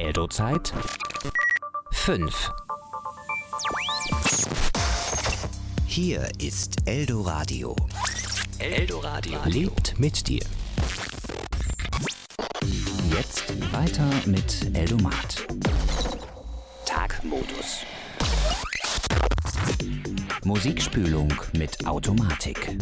Eldo-Zeit 5. Hier ist Eldoradio. Eldoradio lebt mit dir. Jetzt weiter mit Eldomat. Tagmodus. Musikspülung mit Automatik.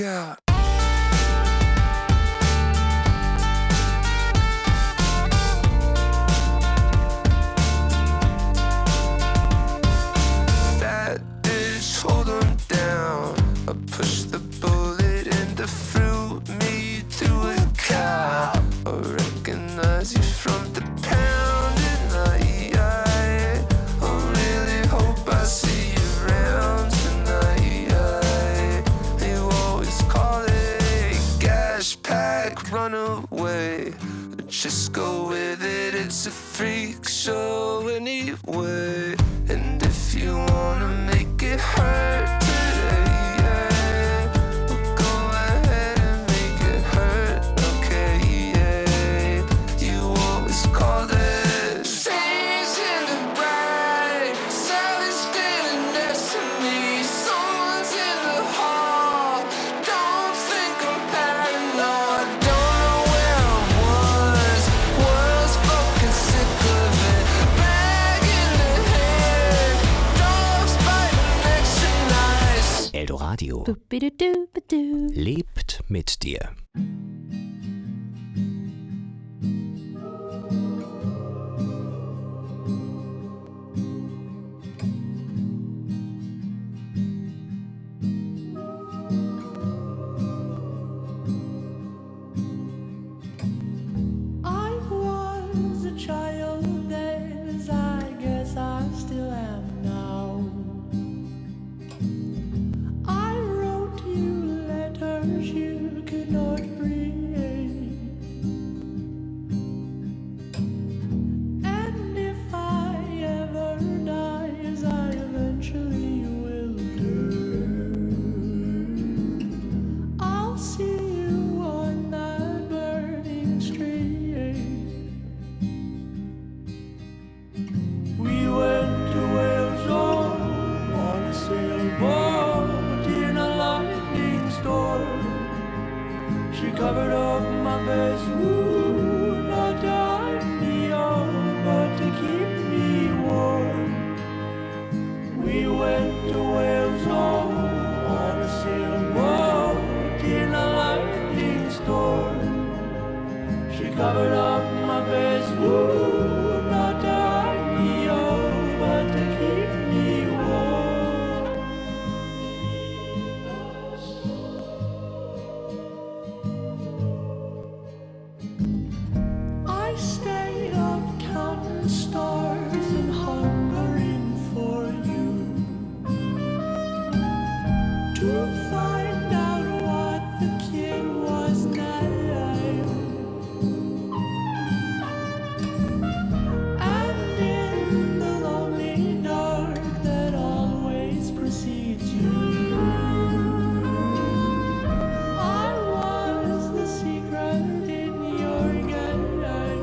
out. That bitch, hold on down. I push the bullet and the fruit me through a cow. I recognize you from the pounding night. I really hope I see you around tonight. You always call it gash pack runaway. Just go with it, it's a freak show anyway. And if you wanna make it hurt today, yeah, well, go ahead and make it hurt, okay, yeah. You always call it stage in the bright, Sally's standing next to me, someone's in the hall, don't think I'm paranoid, don't know where I was fucking sick of it, bag in the head, dogs biting extra nice. Eldoradio Bubidudubidu. lebt mit dir. I was a child then, as I guess I still am now. I wrote you letters you could not read, and if I ever die, as I eventually will do, I'll see you on that burning street. We went to Wales on a sailboat in a lightning storm. She covered up my face, ooh, not to hide me all, but to keep me warm. We went to Wales on a sailboat in a lightning storm. She covered up my face, ooh, not to hide me all, but to keep me warm. I stayed up counting stars and hungering for you, to find out what the kid was named. And in the lonely dark that always precedes you, I was the secret in your game.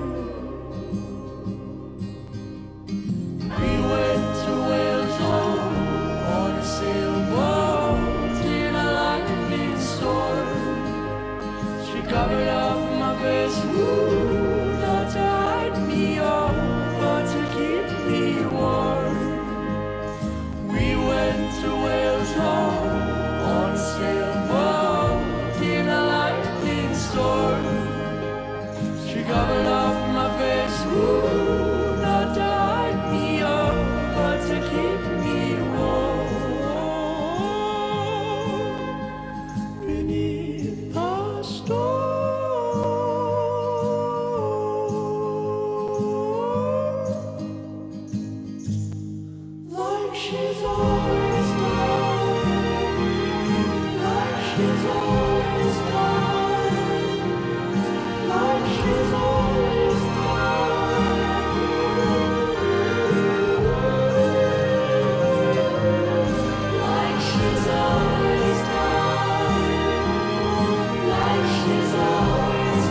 We went to Wales on a sailboat in a lightning storm. She covered up my face, ooh, not to hide me all, but to keep me warm. We went to Wales on a sailboat in a lightning storm. She covered up my face, ooh, not to hide me all, but to keep me warm. Beneath the storm, like she's always done, like she's always done, like she's always done, like she's always done, like she's always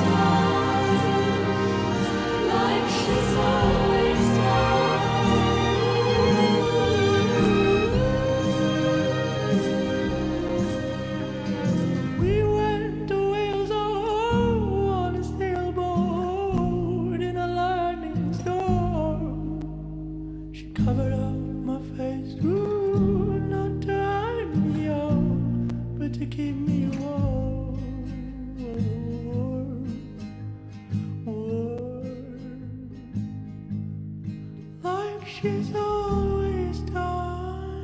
done, like she's always done. We went to Wales on a sailboat in a lightning storm. She covered up my face, ooh, not to hide me all, but to keep me warm. she's always done.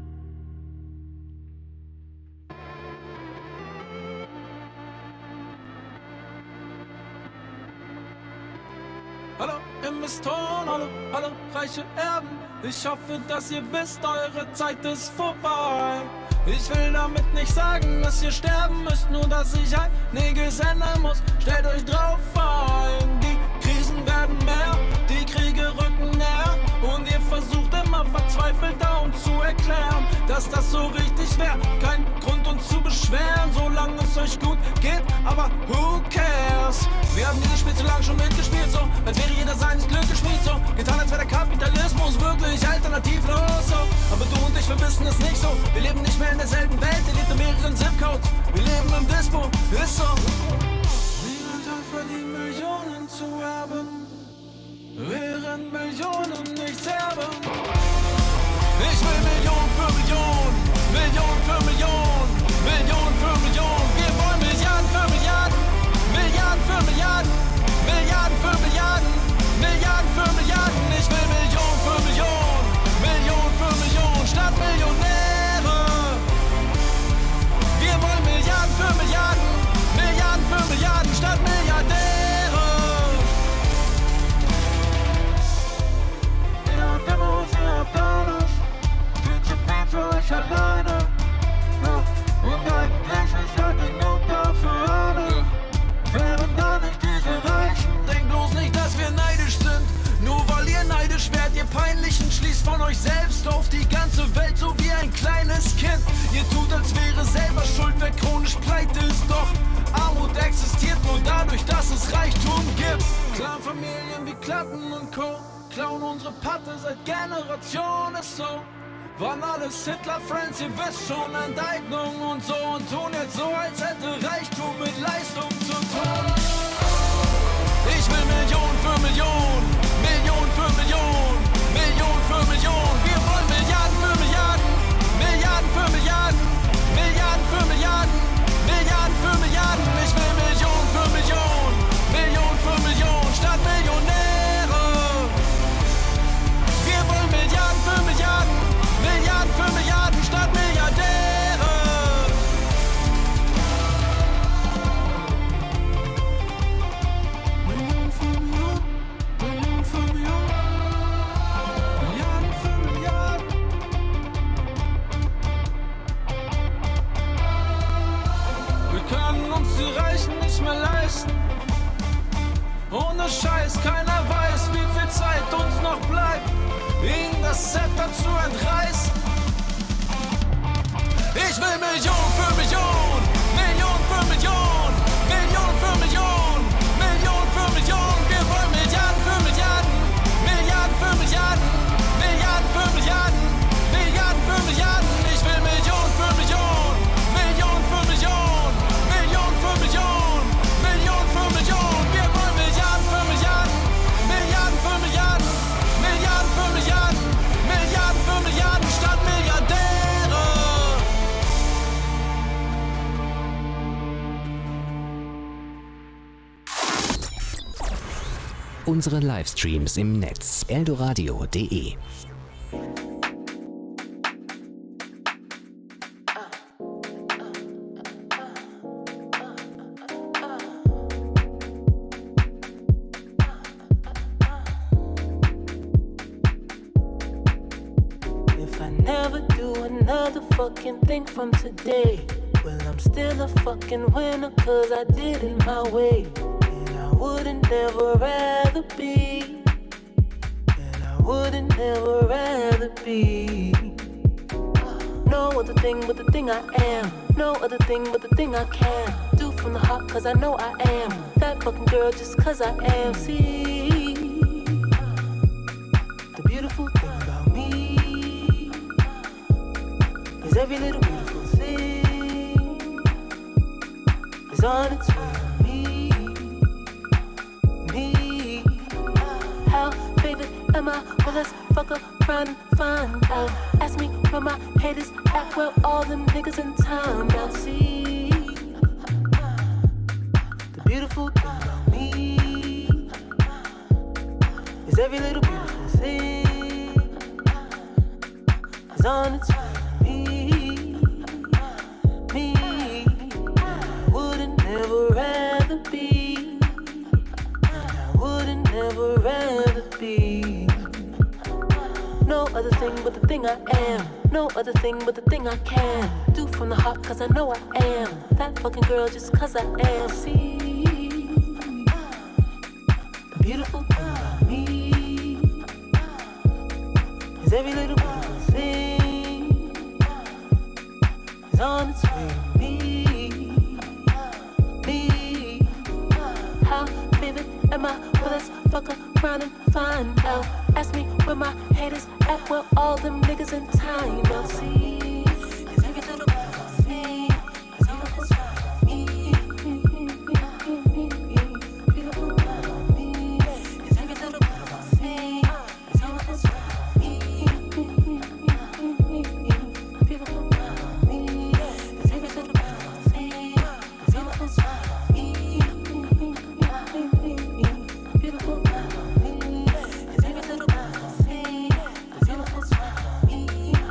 Hallo Investoren, hallo reiche Erben. Ich hoffe, dass ihr wisst, eure Zeit ist vorbei. Ich will damit nicht sagen, dass ihr sterben müsst, nur dass ich einiges ändern muss. Stellt euch drauf ein, die Krisen werden mehr, die Kriege rücken näher. Und ihr versucht immer verzweifelt darum zu erklären, dass das so richtig wäre. Kein Grund uns zu beschweren, solange es euch gut geht, aber who cares? Wir haben dieses Spiel zu lange schon mitgespielt, so als wäre jeder seines Glückes Schmied, so getan, als wäre der Kapitalismus wirklich alternativlos, so. Aber du und ich, wir wissen es nicht so. Wir leben nicht mehr in derselben Welt, ihr lebt in mehreren Zip-Codes. Wir leben im Dispo, ist so. Niemand hat verdient, Millionen zu erben, während Millionen nichts erben. Ich will Million für Million, Million für Million, Million für Million. Wir wollen Milliarden für Milliarden, Milliarden für Milliarden, Milliarden für Milliarden, Milliarden für Milliarden. Ich will Million für Million, Million für Million, statt Millionäre. Wir wollen Milliarden für Milliarden, Milliarden für Milliarden, statt Milliardäre. Ja, der muss ja alles, viel zu viel für euch alleine. Ja, und eigentlich ist ja genug da für alle. Wären da nicht diese Reichen. Denkt bloß nicht, dass wir neidisch sind. Nur weil ihr neidisch werdet, ihr Peinlichen, schließt von euch selbst auf die ganze Welt, so wie ein kleines Kind. Ihr tut, als wäre selber schuld, wer chronisch pleite ist. Doch Armut existiert nur dadurch, dass es Reichtum gibt. Clanfamilien wie Klatten und Co. klauen unsere Patte seit Generationen, ist so. Waren alles Hitler-Friends, ihr wisst schon, Enteignung und so. Und tun jetzt so, als hätte Reichtum mit Leistung zu tun. Ich will Million für Million, Million für Million, Million für Million. Wir wollen Milliarden für Milliarden, Milliarden für Milliarden, Milliarden für Milliarden, Milliarden für Milliarden. Ich will Million für Million, Million für Million, statt Millionäre. Wir wollen Milliarden für Milliarden, Milliarden für Milliarden, statt Milliardäre. Million für Million, Million für Million, Milliarden für Milliarden. Wir können uns die Reichen nicht mehr leisten. Ohne Scheiß, keiner weiß, wie viel Zeit uns noch bleibt, ihnen das Zepter zu entreißen. Ich will Million für Million, Million für Million, Million für Million, Million für Million. Wir wollen Milliarden für Milliarden, Milliarden für Milliarden, Milliarden für Milliarden, Milliarden für Milliarden. Ich will Million für Million, Million für Million, Million für Million, Million für Million. Wir wollen Milliarden für Milliarden, Milliarden für Milliarden, Milliarden für Milliarden, Milliarden für Milliarden, statt Milliardäre. Unsere Livestreams im Netz eldoradio.de. If I never do another fucking thing from today, well, I'm still a fucking winner, cause I did it my way. And I wouldn't never rather be, and I wouldn't never rather be. No other thing but the thing I am, no other thing but the thing I can do from the heart, cause I know I am that fucking girl just cause I am. See, the beautiful thing about me is every little beautiful thing is on its way to me. How favored am I? Well, let's fuck around and find out. Ask me where my haters at, well, all them niggas in town now. See, the beautiful thing about me is every little beautiful thing is on its way. Me, wouldn't never rather be. I wouldn't never rather be. No other thing but the thing I am. No other thing but the thing I can do from the heart, cause I know I am that fucking girl just cause I am. See, the beautiful thing about me is every little beautiful thing is on its way to me. How vivid am I? Well, let's fuck around and find out. Ask me where my haters at, where all them niggas in time. Now see, is every little beautiful thing is on its way to me. Beautiful about me is every little beautiful thing is on its way to me. Beautiful about me is every little beautiful thing is on its way to me. Beautiful about me is every little beautiful thing is on its way to me.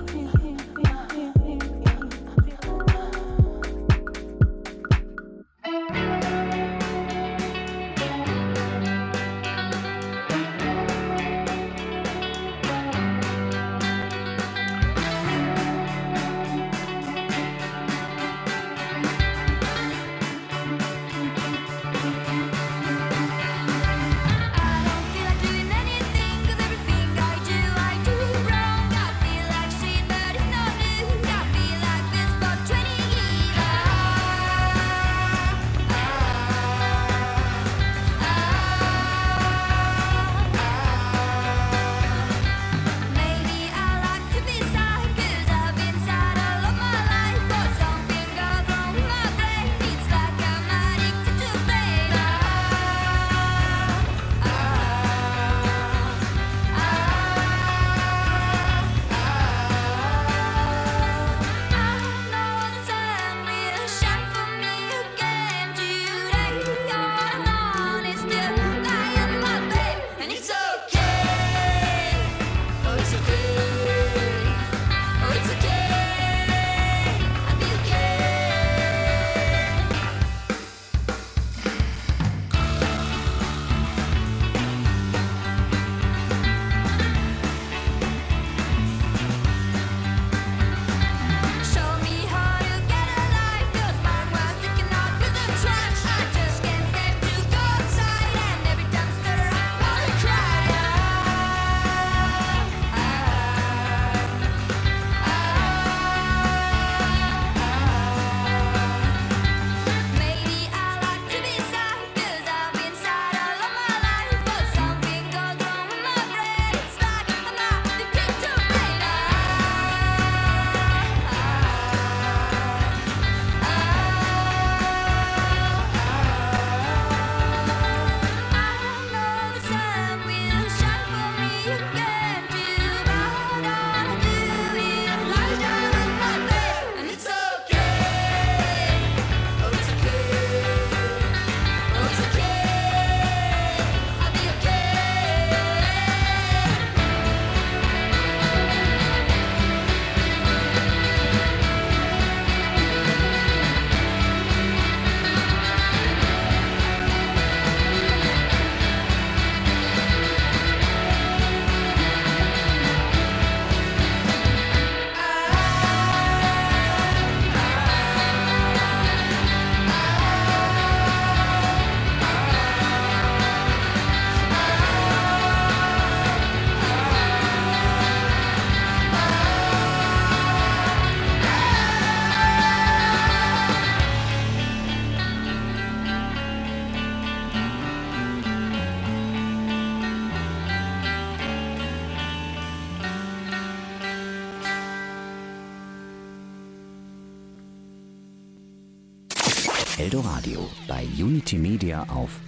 Eldoradio bei Unity Media auf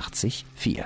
88,4.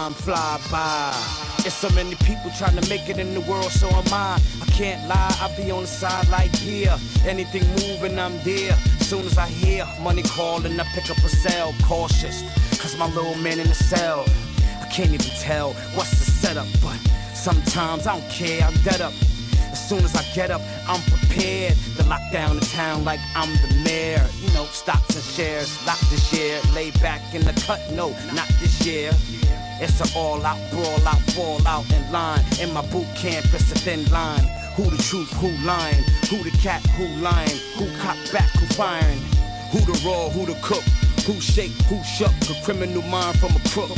time fly by. There's so many people trying to make it in the world, so am I. I can't lie, I be on the side like, yeah, anything moving, I'm there. As soon as I hear money calling, I pick up a cell, cautious, cause my little man in the cell. I can't even tell what's the setup, but sometimes I don't care, I'm dead up. As soon as I get up, I'm prepared to lock down the town like I'm the mayor. You know, stocks and shares, lock this year. Lay back in the cut, no, not this year. It's an all-out, brawl-out, fall-out in line. In my boot camp, it's a thin line. Who the truth, who lying? Who the cat, who lying? Who cock back, who firing? Who the raw, who the cook? Who shake, who shook? A criminal mind from a crook.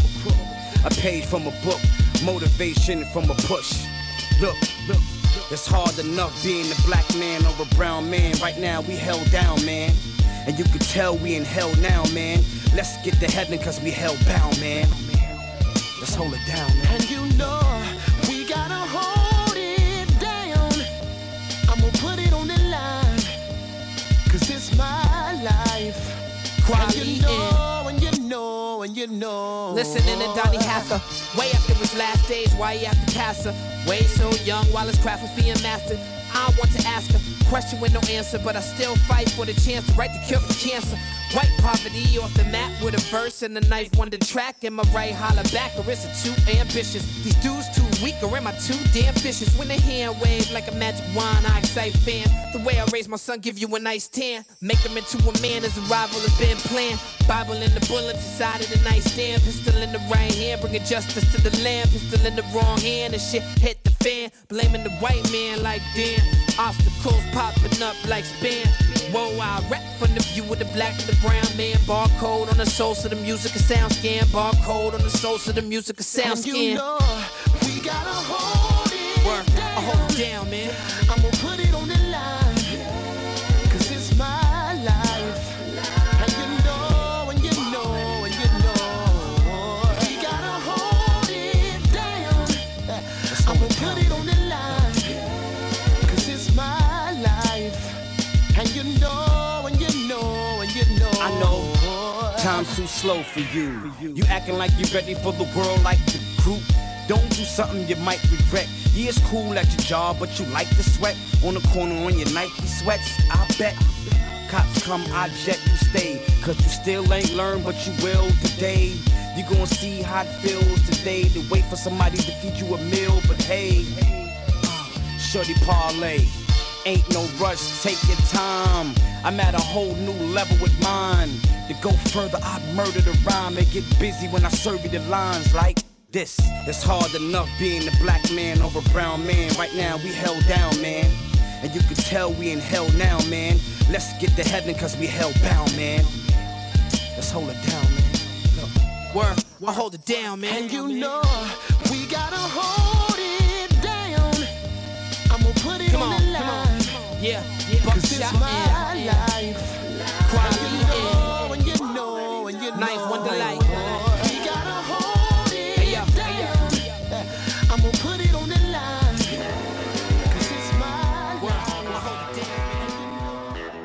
A page from a book. Motivation from a push. Look, it's hard enough being a black man or a brown man. Right now we held down, man. And you can tell we in hell now, man. Let's get to heaven cause we hell bound, man. Let's hold it down, man. And you know we gotta hold it down. I'm gonna put it on the line, cause it's my life. And you know, and you know, and you know. Listening to Donny Hathaway, way after his last days, why he after Casa? Way so young while his craft was being mastered. I want to ask a question with no answer, but I still fight for the chance to write the cure for cancer. White poverty off the map with a verse and a knife wonder track. Am I right? Holler back, or is it too ambitious? These dudes too weak, or am I too damn vicious? When the hand wave like a magic wand, I excite fans. The way I raise my son, give you a nice tan. Make him into a man, his arrival has been planned. Bible in the bullet, inside of the nightstand. Pistol in the right hand, bringing justice to the land. Pistol in the wrong hand, and shit hit the fan. Blaming the white man like damn. Obstacles popping up like spam. Whoa, I rap from the view of the black and the brown man. Barcode on the soul so the music is sound scan. Barcode on the soul so the music is sound scan. And you know we gotta hold it down. I hold it down, man. I'm gonna put it on the line, cause it's my life. And you know, and you know, and you know, we gotta hold it down. I'm gonna put it on the line, cause it's my life. And you know, and you know, and you know. I know, time's too slow for you. You acting like you're ready for the world like the group. Don't do something you might regret. Yeah, it's cool at your job, but you like the sweat. On the corner on your Nike sweats, I bet. Cops come, I jet, you stay. Cause you still ain't learned, but you will today. You gon' see how it feels today to wait for somebody to feed you a meal. But hey, shorty parlay. Ain't no rush, take your time. I'm at a whole new level with mine. To go further, I'd murder the rhyme and get busy when I serve you the lines like this. It's hard enough being a black man or a brown man. Right now we held down, man. And you can tell we in hell now, man. Let's get to heaven cause we hell bound, man. Let's hold it down, man. Look. Word, I hold it down, man. And you know we gotta hold it down. I'm gonna put it on the line. Yeah, cause it's my life. Quality in. And you know, and you know. Knife Wonder Light. We gotta hold it down. I'm gonna put it on the line, cause it's my life. I hold it down.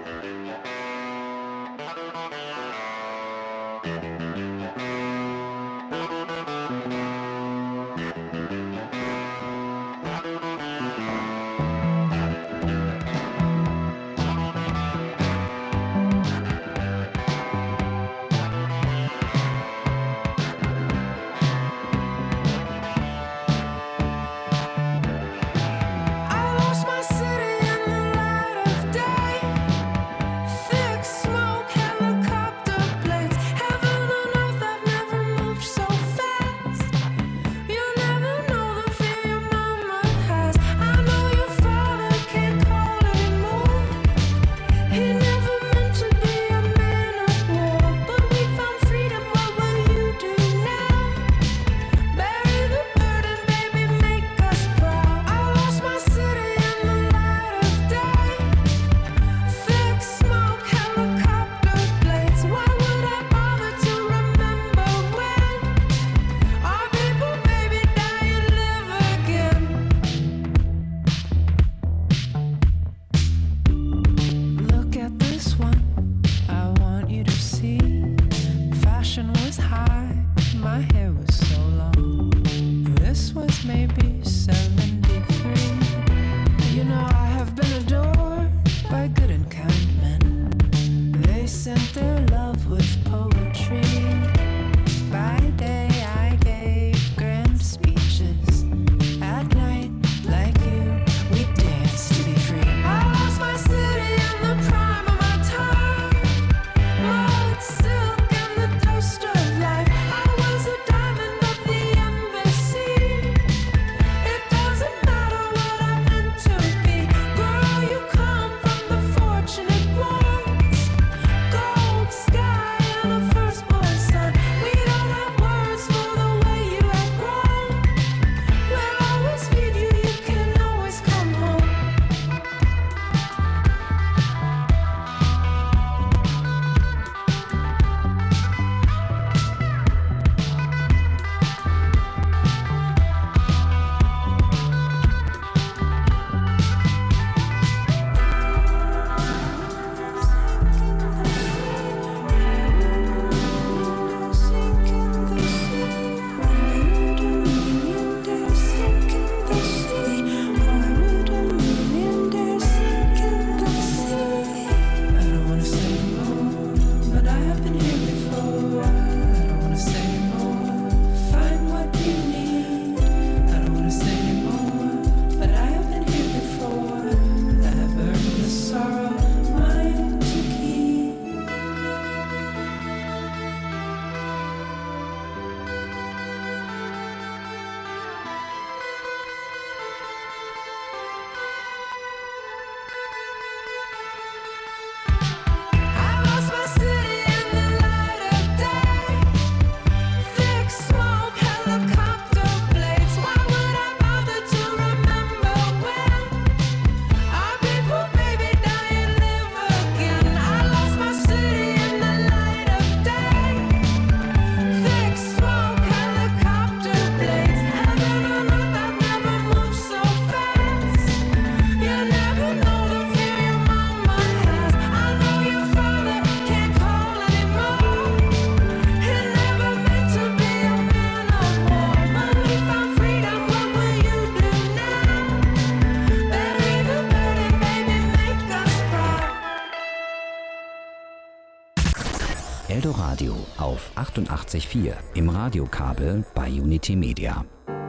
Eldoradio auf 88.4 im Radiokabel bei Unity Media.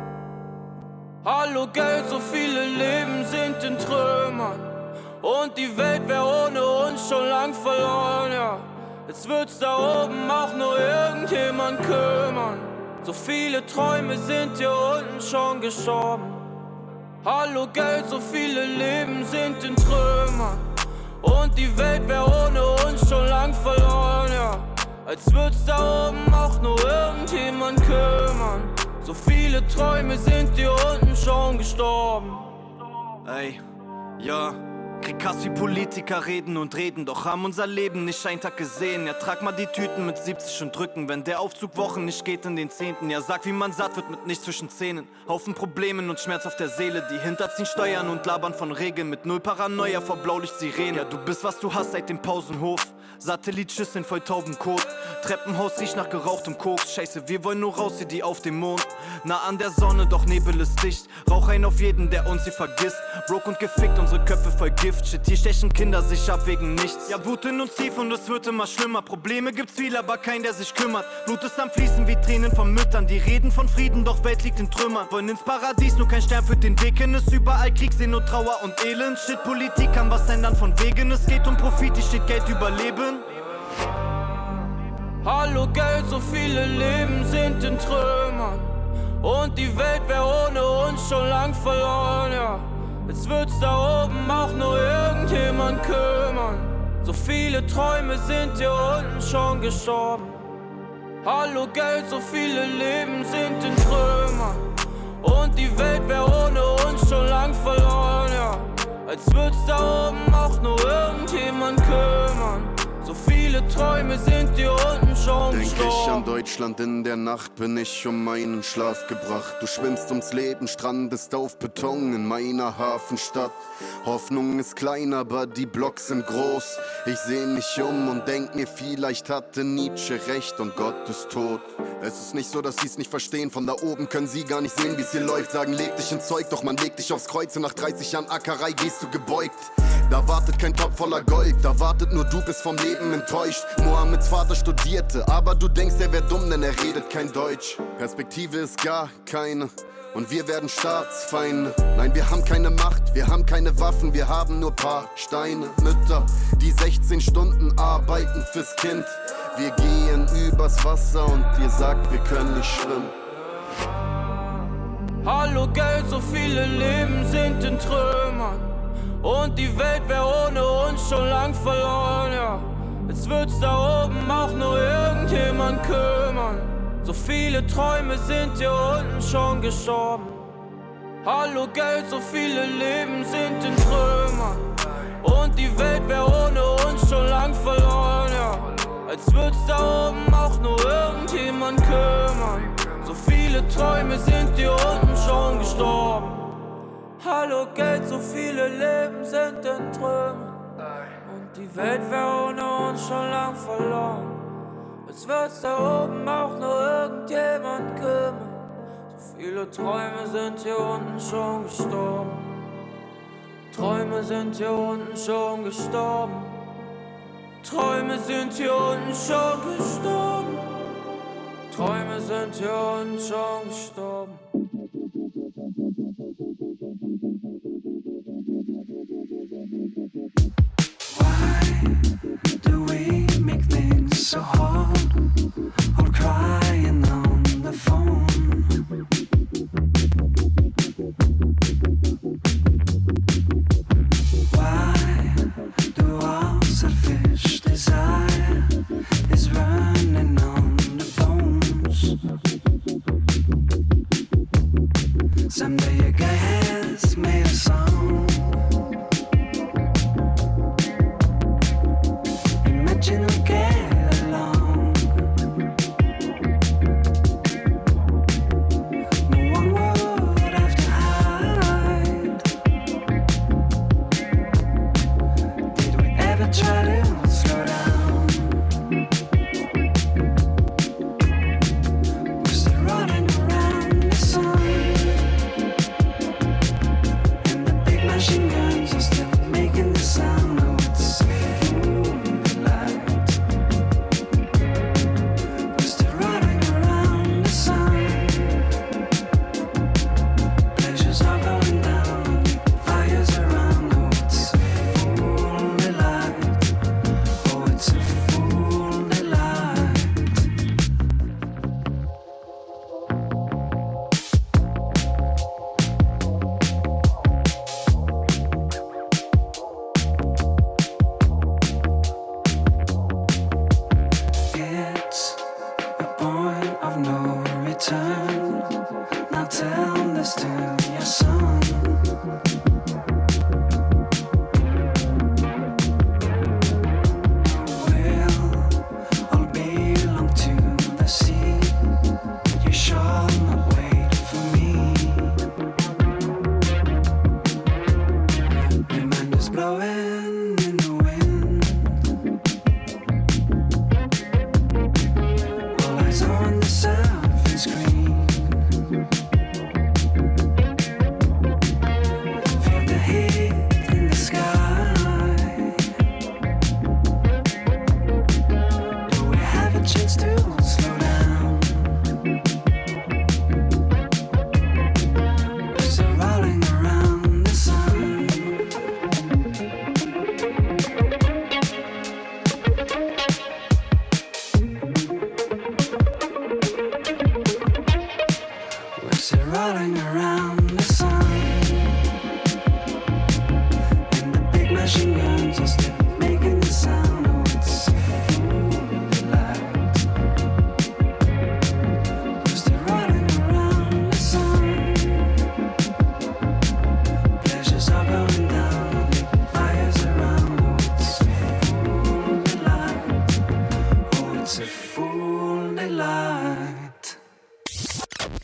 Hallo Geld, so viele Leben sind in Trümmern und die Welt wäre ohne uns schon lang verloren, ja. Jetzt wird's da oben auch nur irgendjemand kümmern. So viele Träume sind hier unten schon gestorben. Hallo Geld, so viele Leben sind in Trümmern und die Welt wäre ohne uns schon lang verloren, ja. Als würd's da oben auch nur irgendjemand kümmern. So viele Träume sind hier unten schon gestorben. Ey, ja, krieg Hass wie Politiker reden und reden, doch haben unser Leben nicht einen Tag gesehen. Ja, trag mal die Tüten mit 70 und drücken, wenn der Aufzug Wochen nicht geht in den 10. Ja, sag, wie man satt wird mit nichts zwischen Zähnen. Haufen Problemen und Schmerz auf der Seele, die hinterziehen Steuern und labern von Regeln. Mit null Paranoia vor Blaulicht-Sirenen. Ja, du bist, was du hast seit dem Pausenhof. Satellitschüsseln voll Taubenkot. Treppenhaus riecht nach gerauchtem Koks. Scheiße, wir wollen nur raus, wie die auf dem Mond. Nah an der Sonne, doch Nebel ist dicht. Rauch ein auf jeden, der uns hier vergisst. Broke und gefickt, unsere Köpfe voll Gift. Shit, hier stechen Kinder sich ab wegen nichts. Ja, Wut in uns tief und es wird immer schlimmer. Probleme gibt's viel, aber kein, der sich kümmert. Blut ist am Fließen wie Tränen von Müttern. Die reden von Frieden, doch Welt liegt in Trümmern. Wollen ins Paradies, nur kein Stern führt den Weg hin. Ist überall Krieg, Sehen und Trauer und Elend. Shit, Politik kann was ändern von Wegen. Es geht um Profit, hier steht Geld über Leben. Hallo Geld, so viele Leben sind in Trümmern und die Welt wäre ohne uns schon lang verloren, ja. Jetzt wird's da oben auch nur irgendjemand kümmern. So viele Träume sind hier unten schon gestorben. Hallo Geld, so viele Leben sind in Trümmern und die Welt wäre ohne uns schon lang verloren, ja. Als wird's da oben auch nur irgendjemand kümmern. So viele Träume sind hier unten schon Denk gestorben. ich an Deutschland in der Nacht, bin ich um meinen Schlaf gebracht. Du schwimmst ums Leben, strandest auf Beton in meiner Hafenstadt. Hoffnung ist klein, aber die Blocks sind groß. Ich seh mich um und denk mir, vielleicht hatte Nietzsche recht und Gott ist tot. Es ist nicht so, dass sie's nicht verstehen. Von da oben können sie gar nicht sehen, wie's hier läuft. Sagen, leg dich ins Zeug, doch man legt dich aufs Kreuz. Und nach 30 Jahren Ackerei gehst du gebeugt. Da wartet kein Topf voller Gold, da wartet nur du, bist vom Leben enttäuscht. Mohammeds Vater studierte, aber du denkst, er wär dumm, denn er redet kein Deutsch. Perspektive ist gar keine und wir werden Staatsfeinde. Nein, wir haben keine Macht, wir haben keine Waffen, wir haben nur paar Steine. Mütter, die 16 Stunden arbeiten fürs Kind. Wir gehen übers Wasser und ihr sagt, wir können nicht schwimmen. Hallo Geld, so viele Leben sind in Trümmern und die Welt wäre ohne uns schon lang verloren, ja. Jetzt wird's da oben auch nur irgendjemand kümmern. So viele Träume sind hier unten schon gestorben. Hallo Geld, so viele Leben sind in Trümmern und die Welt wäre ohne uns schon lang verloren, ja. Als wird's da oben auch nur irgendjemand kümmern. So viele Träume sind hier unten schon gestorben. Hallo Geld, so viele Leben sind in Trümmern und die Welt wäre ohne uns schon lang verloren. Jetzt wird's da oben auch nur irgendjemand kümmern. So viele Träume sind hier unten schon gestorben. Träume sind hier unten schon gestorben. Träume sind hier unten schon gestorben. Träume sind hier unten schon gestorben. Do we make things so hard? All crying on the phone. Why do our selfish desire is running on the bones?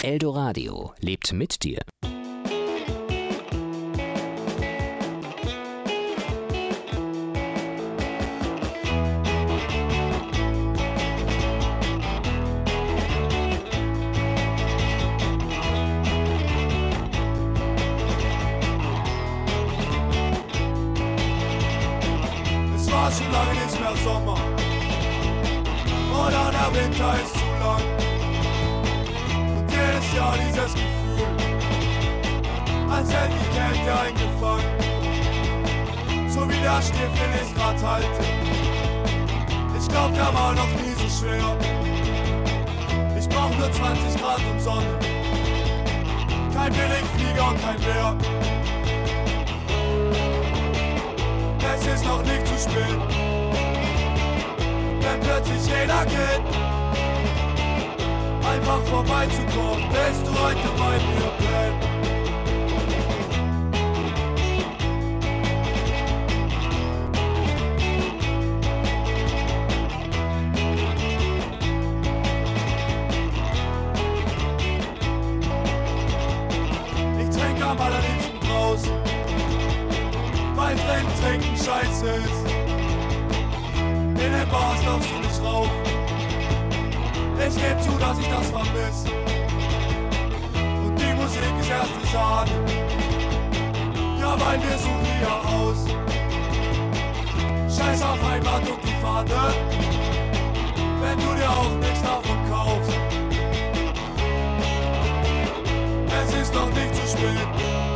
Eldoradio lebt mit dir. Es war schon lange nicht mehr Sommer oder der Winter ist zu lang. Und jedes Jahr dieses Gefühl, als hätte die Kälte eingefangen. So wie der Stift, den ich grad halte. Ich glaub, der war noch nie so schwer. Ich brauch nur 20 Grad und Sonne. Kein Billigflieger und kein Bär. Es ist noch nicht zu spät. Wenn plötzlich jeder geht, einfach vorbeizukommen, willst du heute bei mir bleiben? Ich trinke am allerliebsten draußen, weil trinken scheiße ist. In den Bars darfst du nicht rauchen. Ich geb zu, dass ich das vermiss. Und die Musik ist erste Sahne. Ja, weil wir suchen hier aus. Scheiß auf Heimat und die Fahne. Wenn du dir auch nichts davon kaufst. Es ist noch nicht zu spät.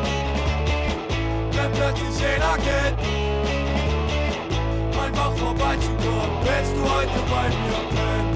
Wenn plötzlich jeder geht, einfach vorbeizukommen, willst du heute bei mir pennen?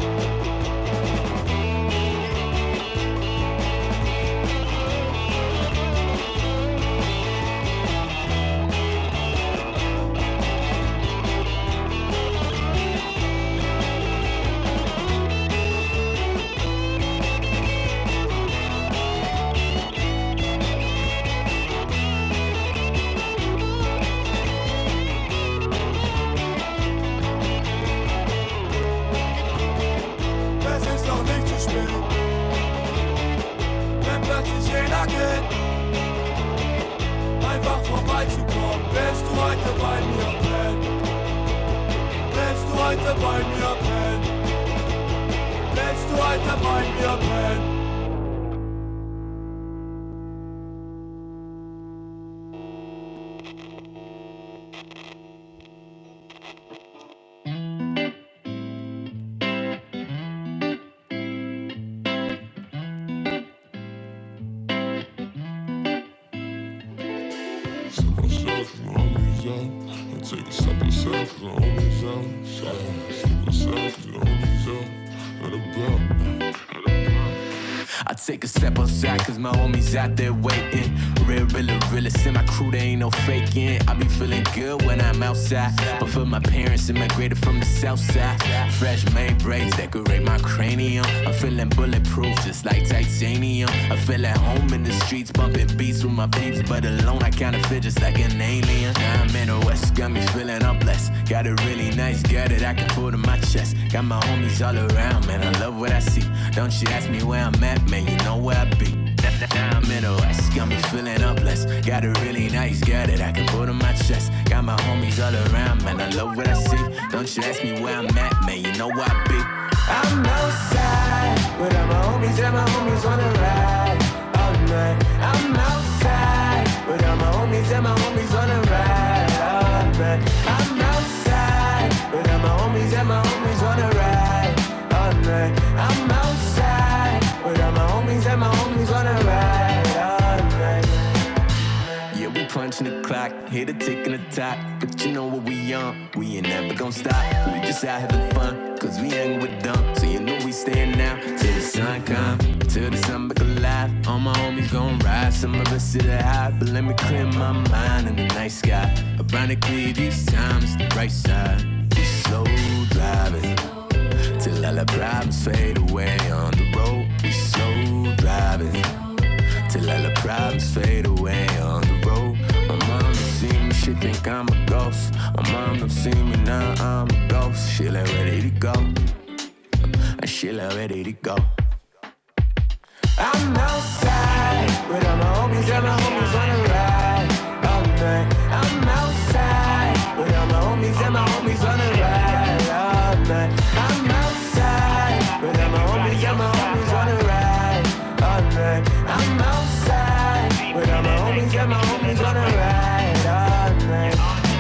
Einfach vorbeizukommen, willst du heute bei mir pennen? Willst du heute bei mir pennen? Willst du heute bei mir pennen? I take a step outside cause my homies out there waiting. Real, realest in my crew, they ain't no faking. I be feeling good when I'm outside. But for my parents immigrated from the south side. Fresh made braids decorate my cranium. I'm feeling bulletproof just like titanium. I feel at home in the streets bumping beats with my peeps. But alone I kinda feel just like an alien. Now I'm in the west, got me feeling I'm blessed. Got a really nice girl that I can put on my chest. Got my homies all around, man, I love what I see. Don't you ask me where I'm at, man, you know where I be. Now I'm in the west, got me feeling up blessed. Got a really nice girl that I can put on my chest. Got my homies all around, man, I love what I see. Don't you ask me where I'm at, man, you know where I be. I'm outside, with all my homies and my homies wanna ride all night. I'm outside, with all my homies and my homies wanna ride all night. I'm outside, with all my homies and my homies wanna ride all night. I'm outside, with all my homies and my homies wanna ride all night. Yeah, we punching the clock, hit a tick in the top. But you know what we on, we ain't never gon' stop. We just out having fun, cause we hang with them. So you know we staying now, till the sun come, till the sun back alive. All my homies gon' ride, some of us sit high. But let me clear my mind in the night sky. Ironically, these times the bright side. We slow driving, till all the problems fade away on the road. We slow driving, till all the problems fade away on the road. My mom don't see me, she think I'm a ghost. My mom don't see me, now I'm a ghost. She like ready to go, and she like ready to go. I'm outside with all my homies and my homies wanna ride all night. I'm outside with all my homies and my homies wanna ride all night. I'm outside with all my homies and my homies wanna ride all night. I'm outside with all my homies and my homies wanna ride all night.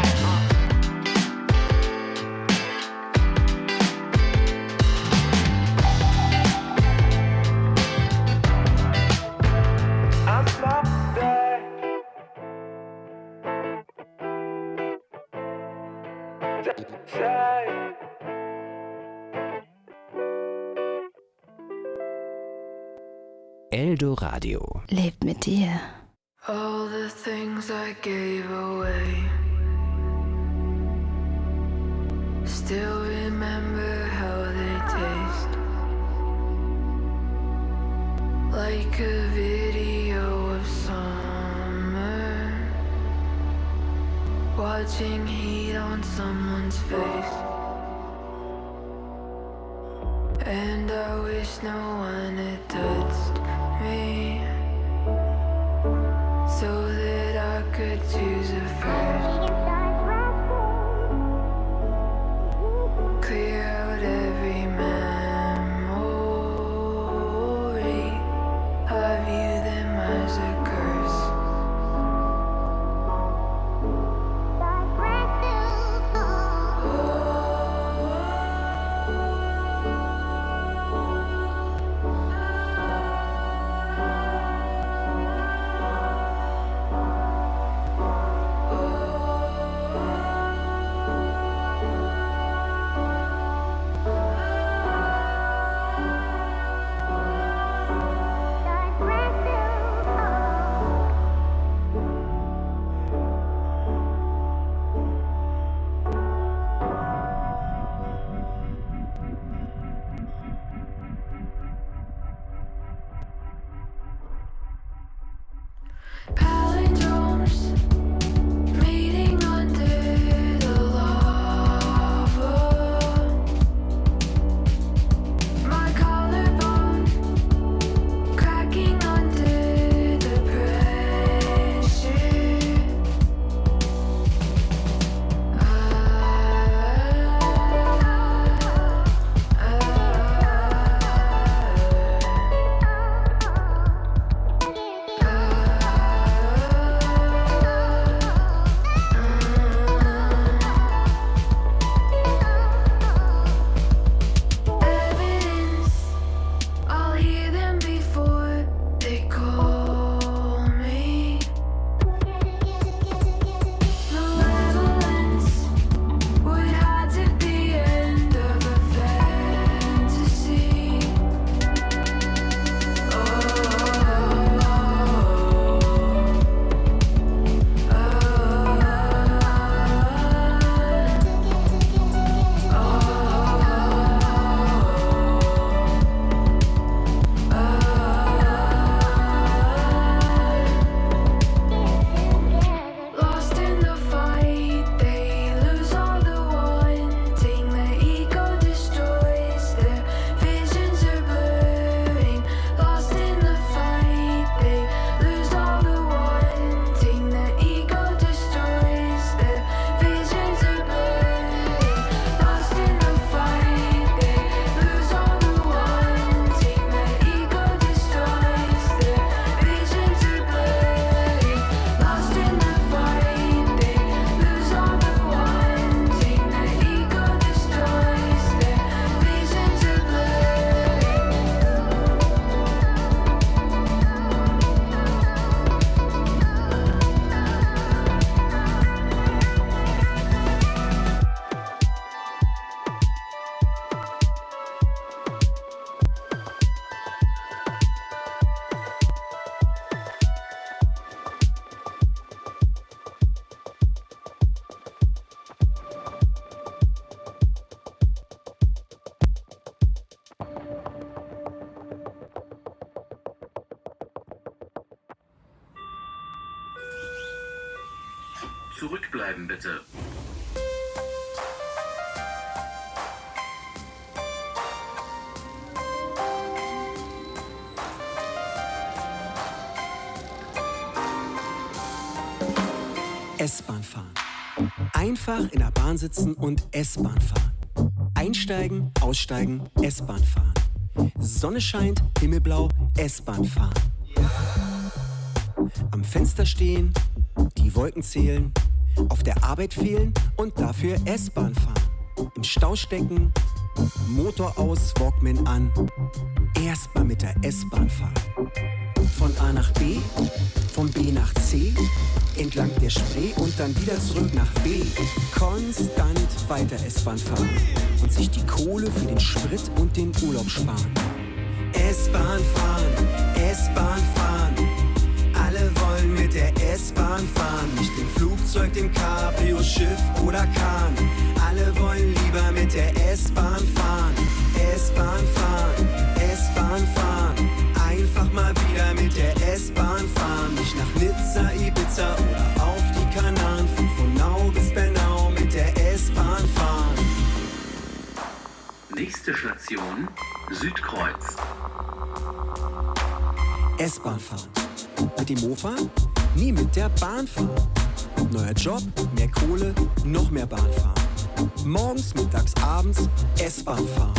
Eldo Radio. Lebt mit dir. All the things I gave away, still remember how they taste, like a video of summer, watching heat on someone's face. And I wish no one had touched me, so that I could choose it first. Clear out every memory, I view them as a curse. Palindromes meeting under the lava. My collarbone cracking under the pressure. Evidence, I'll hear them before they call me. Malevolence would hide at the end of a fantasy. Lost in the fight, they lose all the wanting. Their ego destroys, their visions are blurring. Lost in the fight, they lose all the wanting. Their ego destroys, their visions are blurring. Lost in the fight, they lose all the wanting. Their ego destroys, their visions are blurring. Lost in the fight, they lose all the wanting. Their ego destroys, their visions are Zurückbleiben bitte. S-Bahn fahren. Einfach in der Bahn sitzen und S-Bahn fahren. Einsteigen, aussteigen, S-Bahn fahren. Sonne scheint, himmelblau, S-Bahn fahren. Am Fenster stehen, die Wolken zählen, auf der Arbeit fehlen und dafür S-Bahn fahren. Im Stau stecken, Motor aus, Walkman an, erstmal mit der S-Bahn fahren. Von A nach B, von B nach C, entlang der Spree und dann wieder zurück nach B. Konstant weiter S-Bahn fahren und sich die Kohle für den Sprit und den Urlaub sparen. S-Bahn fahren, S-Bahn fahren. Alle wollen mit der S-Bahn fahren, nicht im Flugzeug, dem Cabrio, Schiff oder Kahn. Alle wollen lieber mit der S-Bahn fahren. S-Bahn fahren, S-Bahn fahren. Einfach mal wieder mit der S-Bahn fahren. Nicht nach Nizza, Ibiza oder auf die Kanaren. Von Frohnau bis Bernau mit der S-Bahn fahren. Nächste Station, Südkreuz. S-Bahn fahren. Mit dem Mofa? Nie mit der Bahn fahren. Neuer Job, mehr Kohle, noch mehr Bahn fahren. Morgens, mittags, abends S-Bahn fahren.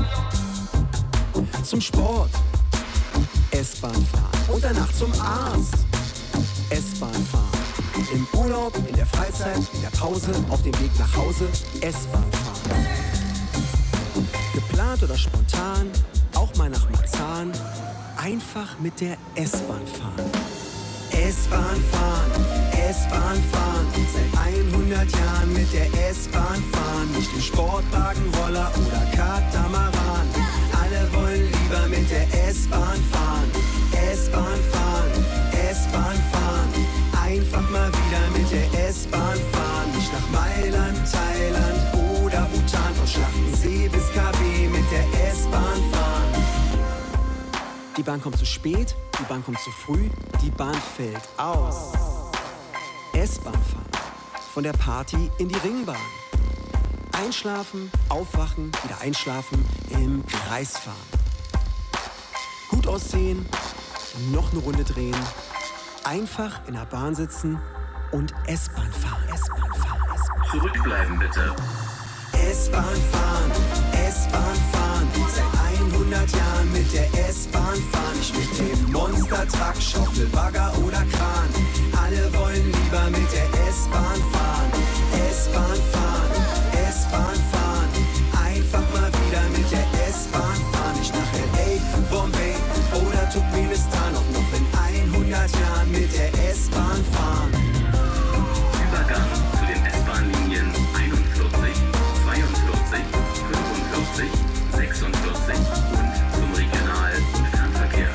Zum Sport S-Bahn fahren. Und danach zum Arzt S-Bahn fahren. Im Urlaub, in der Freizeit, in der Pause, auf dem Weg nach Hause S-Bahn fahren. Geplant oder spontan, auch mal nach Marzahn. Einfach mit der S-Bahn fahren. S-Bahn fahren, S-Bahn fahren. Seit 100 Jahren mit der S-Bahn fahren. Nicht im Sportwagen, Roller oder Katamaran. Alle wollen lieber mit der S-Bahn fahren. S-Bahn fahren, S-Bahn fahren. Einfach mal wieder mit der S-Bahn fahren. Nicht nach Mailand, Thailand oder Bhutan. Von Schlachtensee bis KB mit der S-Bahn fahren. Die Bahn kommt zu spät, die Bahn kommt zu früh, die Bahn fällt aus. S-Bahn fahren, von der Party in die Ringbahn. Einschlafen, aufwachen, wieder einschlafen, im Kreis fahren. Gut aussehen, noch eine Runde drehen, einfach in der Bahn sitzen und S-Bahn fahren. S-Bahn fahren, S-Bahn. Zurückbleiben bitte. S-Bahn fahren, S-Bahn fahren. Seit 100 Jahren mit der S-Bahn fahren. Nicht mit dem Monster-Truck, Schaufel, Bagger oder Kran. Alle wollen lieber mit der S-Bahn fahren. S-Bahn fahren, S-Bahn fahren. Einfach mal wieder mit der S-Bahn fahren. Nicht nach L.A., Bombay oder Turkmenistan. Auch noch in 100 Jahren mit der S-Bahn fahren. Übergang zu den S-Bahn-Linien 41, 42, 45, 46 und zum Regional- und Fernverkehr.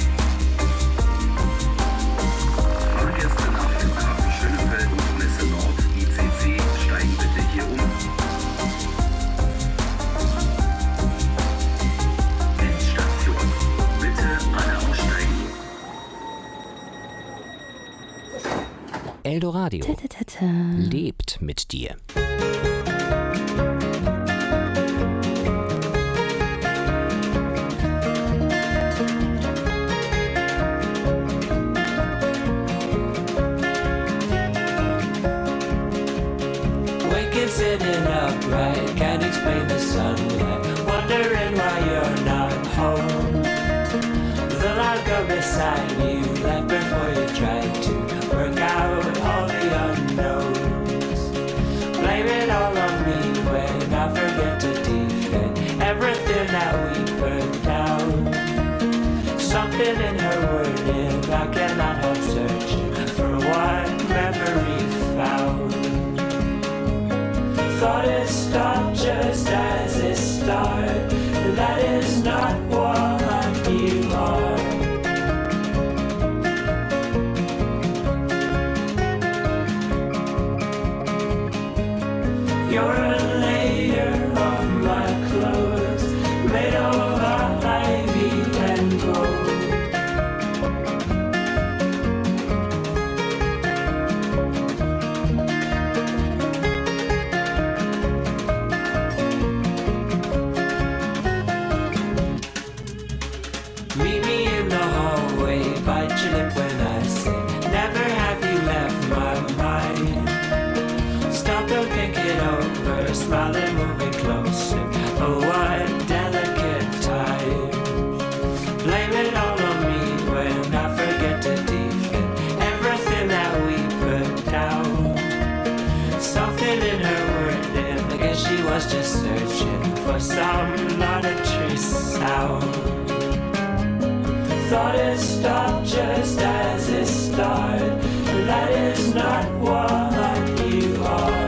Fahrgäste nach Flughafen Schönefeld und Messe Nord ICC steigen bitte hier um. Endstation. Bitte alle aussteigen. Eldoradio lebt mit dir. Waking, sitting upright, can't explain the sunlight. Wondering why you're not home. The log beside you left before you tried to work out all the unknowns. Blame it all on me when I forget to defend everything that we put down. Something in her wording I cannot help searching for one memory found. Thought it stopped just as it started. That is not what you are. You're a layer of my clothes, made of ivy and gold. Meet me in the hallway, bite your lip when I say, never have you left my mind. some, not a trace sound. Thought it stopped just as it started, but that is not what you are.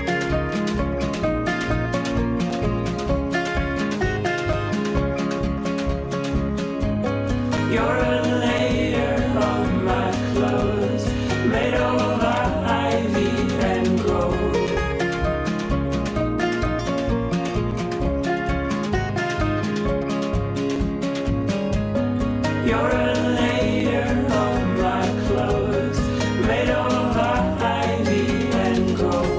You're a layer on my clothes, made of ivy and gold. You're a layer on my clothes, made of ivy and gold.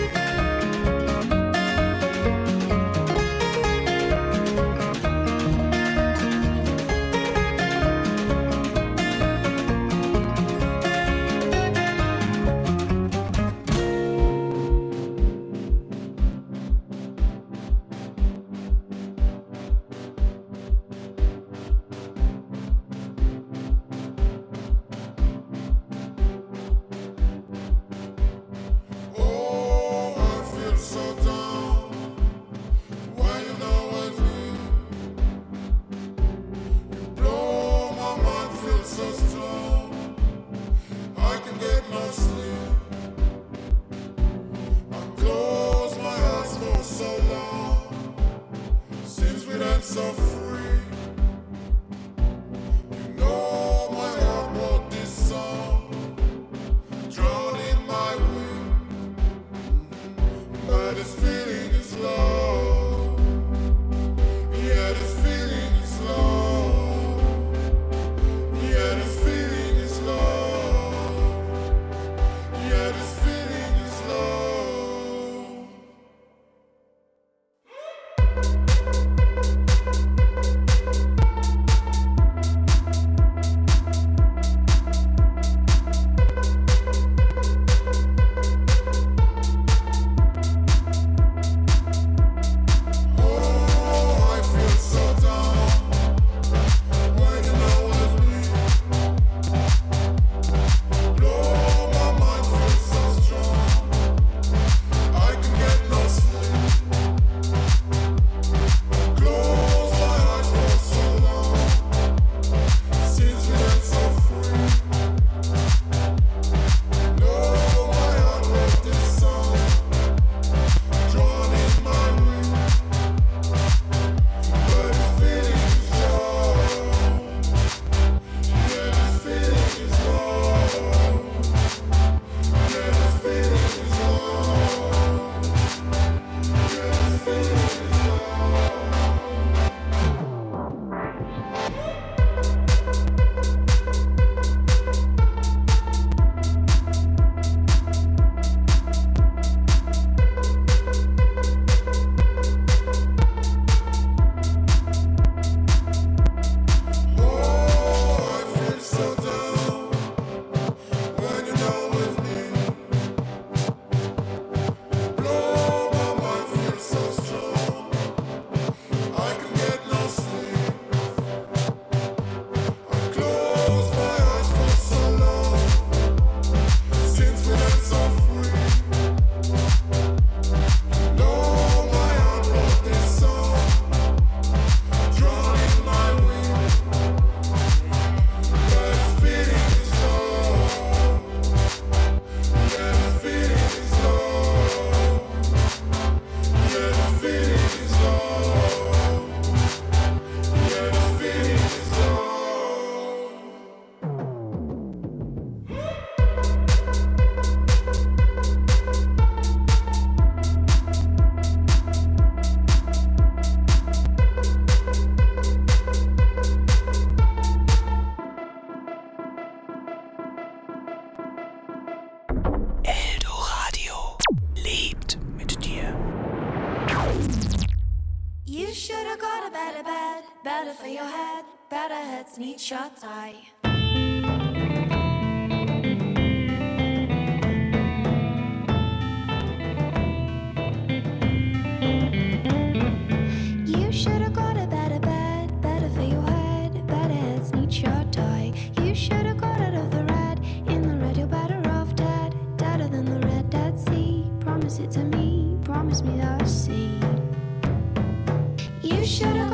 better for your head, better heads need shut eye. You should have got a better bed, better for your head, better heads need shut tie. You should have got out of the red, in the red you're better off dead, deader than the Red Dead Sea. Promise it to me, promise me that I'll see. You should've